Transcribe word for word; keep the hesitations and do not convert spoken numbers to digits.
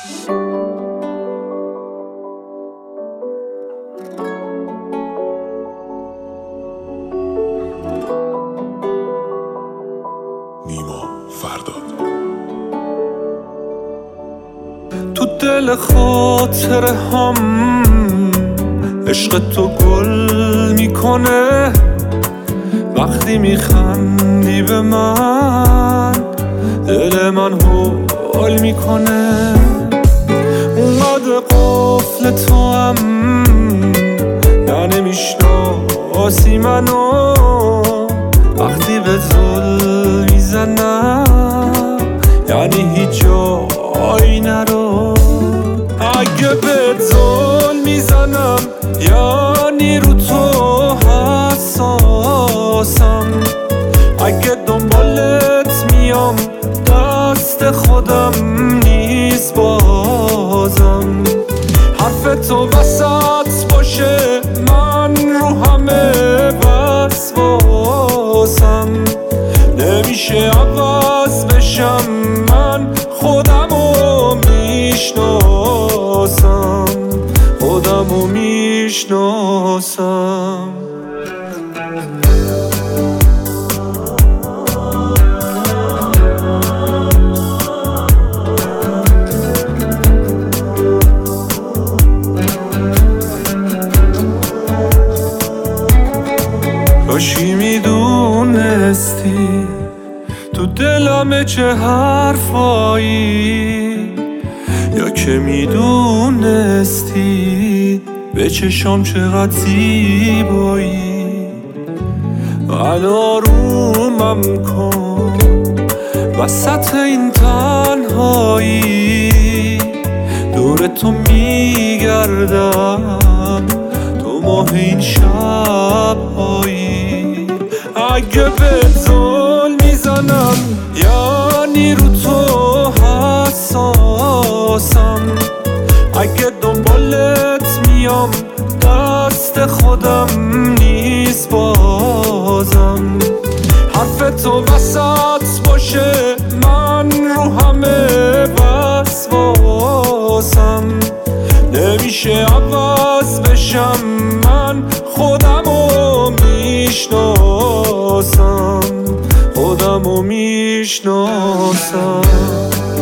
نیما فرداد. تو دل خاطره هم عشق تو گل میکنه، وقتی میخندی به من دل من حال میکنه. اونقدر قفل تو هم نه نمیشناسی منو، وقتی به زل میزنم یعنی هیچ جایی نرو. اگه به زل میزنم یعنی رو تو حساسم، اگه دنبالت میام دست خودم نیست بازم. حرف تو وسط باشه من رو همه وسواسم، نمیشه عوض بشم من خودمو میشناسم، خودمو میشناسم. کاشی میدونستی تو دلمه چه حرفایی، یا که میدونستی به چشام چقدر زیبایی. آرومم کن وسط این تنهایی، دور تو میگردم تو ماه این شبهایی. اگه به زل میزنم یعنی رو تو حساسم، اگه دنبالت میام دست خودم نیست بازم. حرف تو وسط باشه من رو همه وسواسم، نمیشه عوض بشم من خودمو میشناسم، خودمو میشناسم.